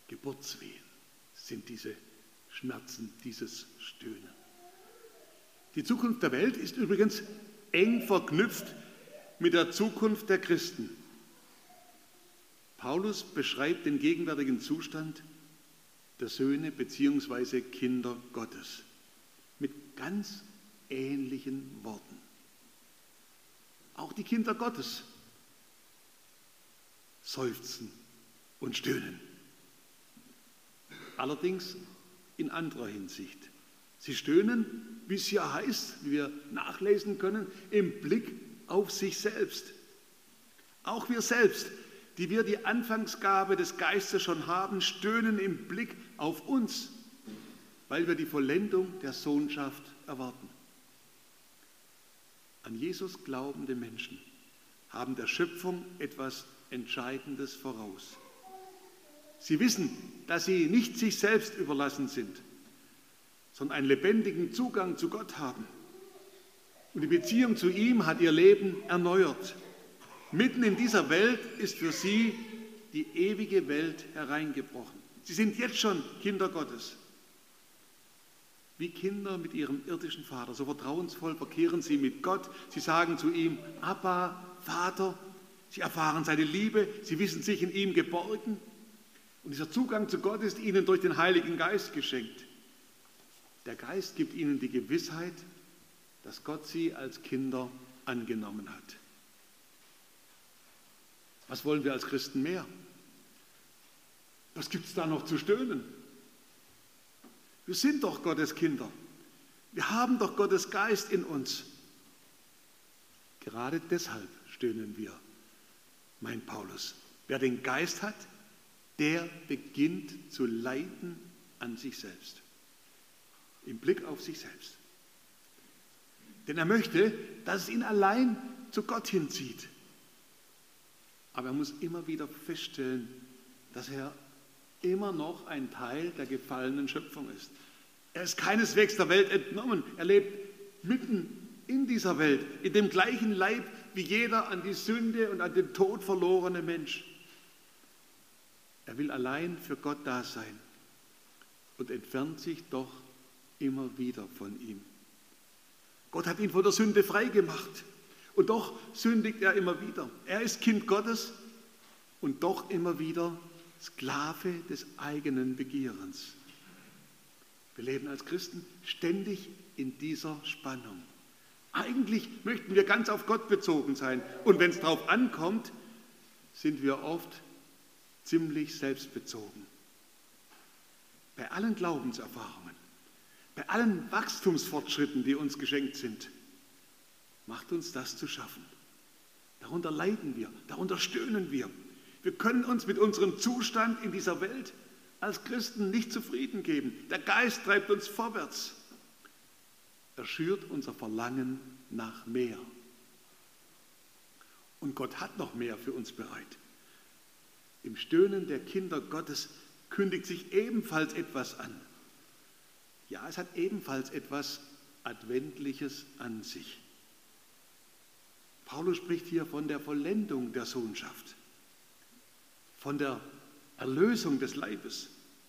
Geburtswehen sind diese Schmerzen, dieses Stöhnen. Die Zukunft der Welt ist übrigens eng verknüpft mit der Zukunft der Christen. Paulus beschreibt den gegenwärtigen Zustand der Söhne bzw. Kinder Gottes mit ganz ähnlichen Worten. Auch die Kinder Gottes seufzen und stöhnen. Allerdings in anderer Hinsicht. Sie stöhnen, wie es hier heißt, wie wir nachlesen können, im Blick auf sich selbst. Auch wir selbst, die wir die Anfangsgabe des Geistes schon haben, stöhnen im Blick auf uns, weil wir die Vollendung der Sohnschaft erwarten. An Jesus glaubende Menschen haben der Schöpfung etwas Entscheidendes voraus. Sie wissen, dass sie nicht sich selbst überlassen sind, sondern einen lebendigen Zugang zu Gott haben. Und die Beziehung zu ihm hat ihr Leben erneuert. Mitten in dieser Welt ist für sie die ewige Welt hereingebrochen. Sie sind jetzt schon Kinder Gottes. Wie Kinder mit ihrem irdischen Vater, so vertrauensvoll verkehren sie mit Gott. Sie sagen zu ihm, Abba, Vater. Sie erfahren seine Liebe, sie wissen sich in ihm geborgen. Und dieser Zugang zu Gott ist ihnen durch den Heiligen Geist geschenkt. Der Geist gibt ihnen die Gewissheit, dass Gott sie als Kinder angenommen hat. Was wollen wir als Christen mehr? Was gibt es da noch zu stöhnen? Wir sind doch Gottes Kinder. Wir haben doch Gottes Geist in uns. Gerade deshalb stöhnen wir, meint Paulus. Wer den Geist hat, der beginnt zu leiden an sich selbst. Im Blick auf sich selbst. Denn er möchte, dass es ihn allein zu Gott hinzieht. Aber er muss immer wieder feststellen, dass er immer noch ein Teil der gefallenen Schöpfung ist. Er ist keineswegs der Welt entnommen. Er lebt mitten in dieser Welt, in dem gleichen Leib wie jeder an die Sünde und an den Tod verlorene Mensch. Er will allein für Gott da sein und entfernt sich doch immer wieder von ihm. Gott hat ihn von der Sünde frei gemacht und doch sündigt er immer wieder. Er ist Kind Gottes und doch immer wieder Sklave des eigenen Begehrens. Wir leben als Christen ständig in dieser Spannung. Eigentlich möchten wir ganz auf Gott bezogen sein und wenn es darauf ankommt, sind wir oft ziemlich selbstbezogen. Bei allen Glaubenserfahrungen, bei allen Wachstumsfortschritten, die uns geschenkt sind, macht uns das zu schaffen. Darunter leiden wir, darunter stöhnen wir. Wir können uns mit unserem Zustand in dieser Welt als Christen nicht zufrieden geben. Der Geist treibt uns vorwärts. Er schürt unser Verlangen nach mehr. Und Gott hat noch mehr für uns bereit. Im Stöhnen der Kinder Gottes kündigt sich ebenfalls etwas an. Ja, es hat ebenfalls etwas Adventliches an sich. Paulus spricht hier von der Vollendung der Sohnschaft, von der Erlösung des Leibes.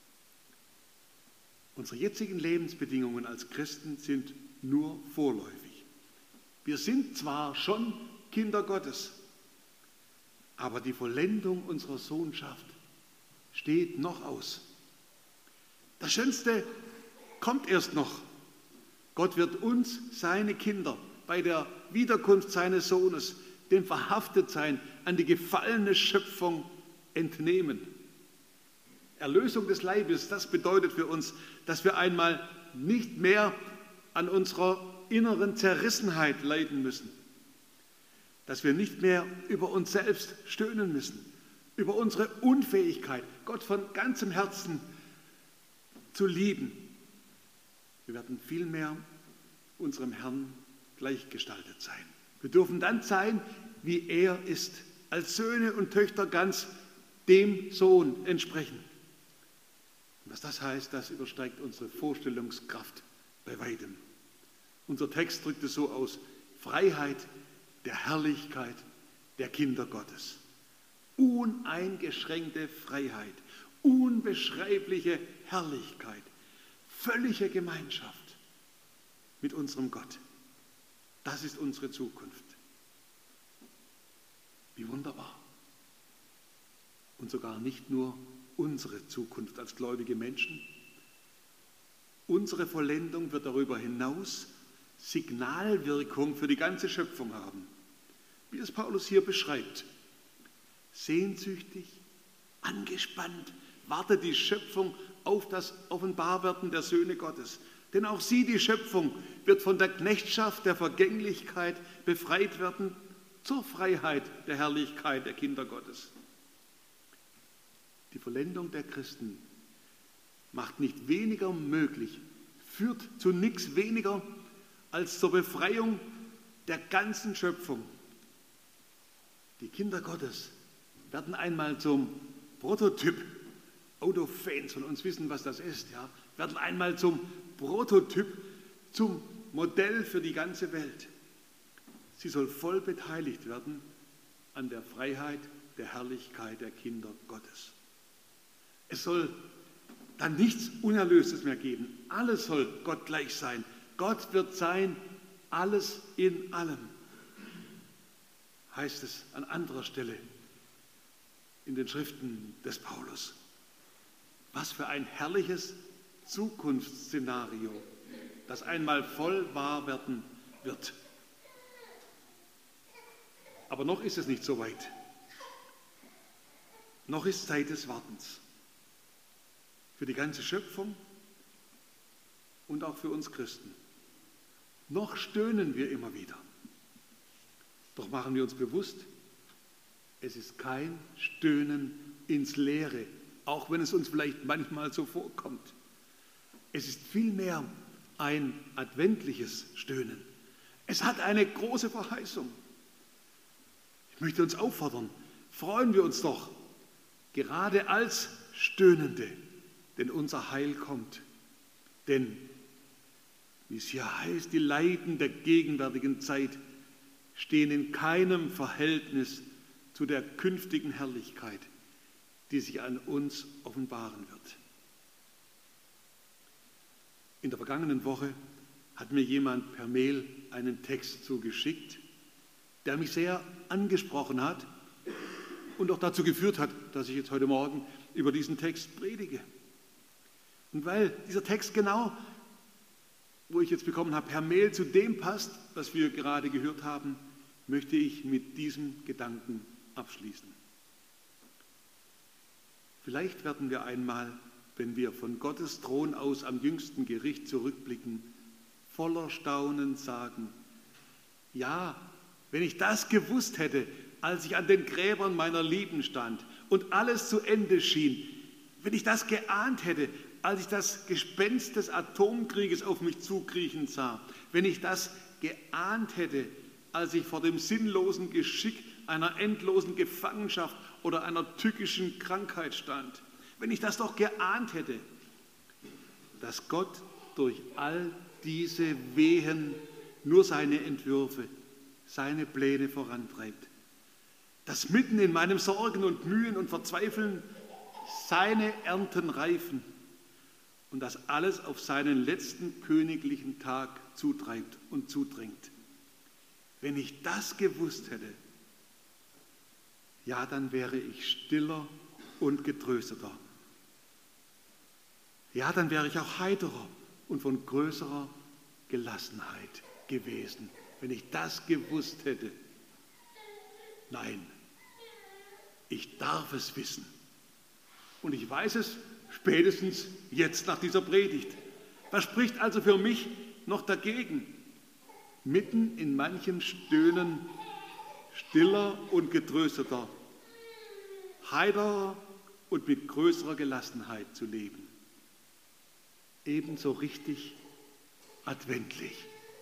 Unsere jetzigen Lebensbedingungen als Christen sind nur vorläufig. Wir sind zwar schon Kinder Gottes, aber die Vollendung unserer Sohnschaft steht noch aus. Das Schönste kommt erst noch. Gott wird uns, seine Kinder, bei der Wiederkunft seines Sohnes, dem Verhaftetsein an die gefallene Schöpfung entnehmen. Erlösung des Leibes, das bedeutet für uns, dass wir einmal nicht mehr an unserer inneren Zerrissenheit leiden müssen, dass wir nicht mehr über uns selbst stöhnen müssen, über unsere Unfähigkeit, Gott von ganzem Herzen zu lieben. Wir werden vielmehr unserem Herrn gleichgestaltet sein. Wir dürfen dann sein, wie er ist, als Söhne und Töchter ganz dem Sohn entsprechen. Und was das heißt, das übersteigt unsere Vorstellungskraft bei weitem. Unser Text drückt es so aus: Freiheit der Herrlichkeit der Kinder Gottes. uneingeschränkte Freiheit, unbeschreibliche Herrlichkeit, völlige Gemeinschaft mit unserem Gott. Das ist unsere Zukunft. Wie wunderbar. Und sogar nicht nur unsere Zukunft als gläubige Menschen. Unsere Vollendung wird darüber hinaus Signalwirkung für die ganze Schöpfung haben. Wie es Paulus hier beschreibt. Sehnsüchtig, angespannt wartet die Schöpfung auf das Offenbarwerden der Söhne Gottes. Denn auch sie, die Schöpfung, wird von der Knechtschaft der Vergänglichkeit befreit werden zur Freiheit der Herrlichkeit der Kinder Gottes. Die Vollendung der Christen macht nicht weniger möglich, führt zu nichts weniger als zur Befreiung der ganzen Schöpfung. Die Kinder Gottes werden einmal zum Prototyp. Autofans von uns wissen, was das ist. Ja, werden einmal zum Prototyp, zum Modell für die ganze Welt. Sie soll voll beteiligt werden an der Freiheit, der Herrlichkeit der Kinder Gottes. Es soll dann nichts Unerlöstes mehr geben. Alles soll Gott gleich sein. Gott wird sein, alles in allem. Heißt es an anderer Stelle in den Schriften des Paulus. Was für ein herrliches Zukunftsszenario, das einmal voll wahr werden wird. Aber noch ist es nicht so weit. Noch ist Zeit des Wartens. Für die ganze Schöpfung und auch für uns Christen. Noch stöhnen wir immer wieder. Doch machen wir uns bewusst, es ist kein Stöhnen ins Leere, auch wenn es uns vielleicht manchmal so vorkommt. Es ist vielmehr ein adventliches Stöhnen. Es hat eine große Verheißung. Ich möchte uns auffordern, freuen wir uns doch, gerade als Stöhnende, denn unser Heil kommt. Denn, wie es hier heißt, die Leiden der gegenwärtigen Zeit stehen in keinem Verhältnis zu der künftigen Herrlichkeit, die sich an uns offenbaren wird. In der vergangenen Woche hat mir jemand per Mail einen Text zugeschickt, der mich sehr angesprochen hat und auch dazu geführt hat, dass ich jetzt heute Morgen über diesen Text predige. Und weil dieser Text genau, wo ich jetzt bekommen habe, per Mail zu dem passt, was wir gerade gehört haben, möchte ich mit diesem Gedanken abschließen. Vielleicht werden wir einmal, wenn wir von Gottes Thron aus am jüngsten Gericht zurückblicken, voller Staunen sagen, ja, wenn ich das gewusst hätte, als ich an den Gräbern meiner Lieben stand und alles zu Ende schien, wenn ich das geahnt hätte, als ich das Gespenst des Atomkrieges auf mich zukriechen sah, wenn ich das geahnt hätte, als ich vor dem sinnlosen Geschick einer endlosen Gefangenschaft oder einer tückischen Krankheit stand, wenn ich das doch geahnt hätte, dass Gott durch all diese Wehen nur seine Entwürfe, seine Pläne vorantreibt, dass mitten in meinem Sorgen und Mühen und Verzweifeln seine Ernten reifen und dass alles auf seinen letzten königlichen Tag zutreibt und zudringt. Wenn ich das gewusst hätte, ja, dann wäre ich stiller und getrösteter. Ja, dann wäre ich auch heiterer und von größerer Gelassenheit gewesen, wenn ich das gewusst hätte. Nein, ich darf es wissen. Und ich weiß es spätestens jetzt nach dieser Predigt. Was spricht also für mich noch dagegen? Mitten in manchen Stöhnen stiller und getrösteter, heiterer und mit größerer Gelassenheit zu leben. Ebenso richtig adventlich.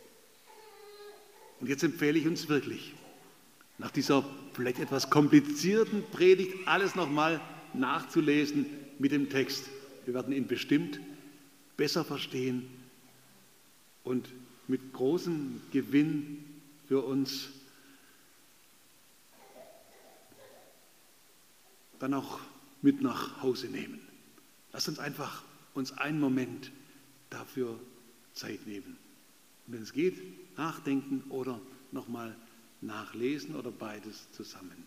Und jetzt empfehle ich uns wirklich, nach dieser vielleicht etwas komplizierten Predigt alles nochmal nachzulesen mit dem Text. Wir werden ihn bestimmt besser verstehen und mit großem Gewinn für uns dann auch mit nach Hause nehmen. Lasst uns einfach uns einen Moment dafür Zeit nehmen. Und wenn es geht, nachdenken oder nochmal nachlesen oder beides zusammen.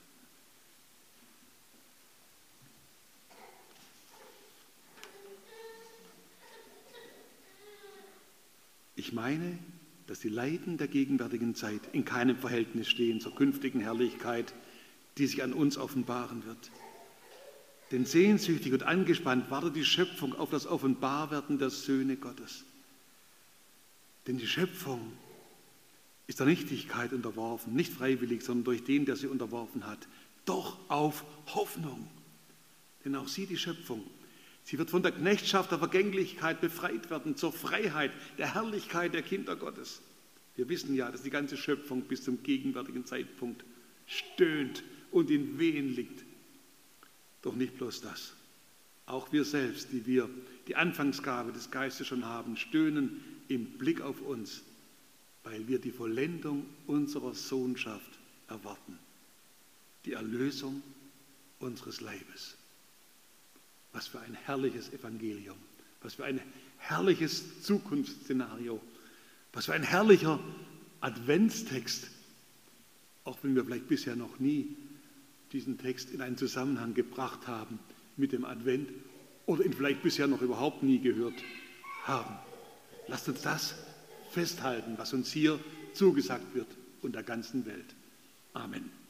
Ich meine, dass die Leiden der gegenwärtigen Zeit in keinem Verhältnis stehen zur künftigen Herrlichkeit, die sich an uns offenbaren wird. Denn sehnsüchtig und angespannt wartet die Schöpfung auf das Offenbarwerden der Söhne Gottes. Denn die Schöpfung ist der Nichtigkeit unterworfen, nicht freiwillig, sondern durch den, der sie unterworfen hat. Doch auf Hoffnung. Denn auch sie, die Schöpfung, sie wird von der Knechtschaft der Vergänglichkeit befreit werden, zur Freiheit der Herrlichkeit der Kinder Gottes. Wir wissen ja, dass die ganze Schöpfung bis zum gegenwärtigen Zeitpunkt stöhnt und in Wehen liegt. Doch nicht bloß das. Auch wir selbst, die wir die Anfangsgabe des Geistes schon haben, stöhnen im Blick auf uns, weil wir die Vollendung unserer Sohnschaft erwarten. Die Erlösung unseres Leibes. Was für ein herrliches Evangelium, was für ein herrliches Zukunftsszenario, was für ein herrlicher Adventstext, auch wenn wir vielleicht bisher noch nie diesen Text in einen Zusammenhang gebracht haben mit dem Advent oder ihn vielleicht bisher noch überhaupt nie gehört haben. Lasst uns das festhalten, was uns hier zugesagt wird und der ganzen Welt. Amen.